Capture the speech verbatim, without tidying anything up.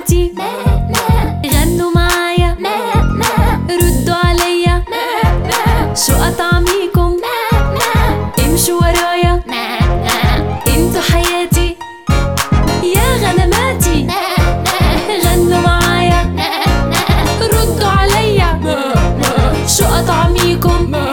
غنماتي غنوا معايا ردوا عليا شو أطعميكم امشوا ورايا انتوا حياتي يا غنماتي غنوا معايا ردوا عليا شو أطعميكم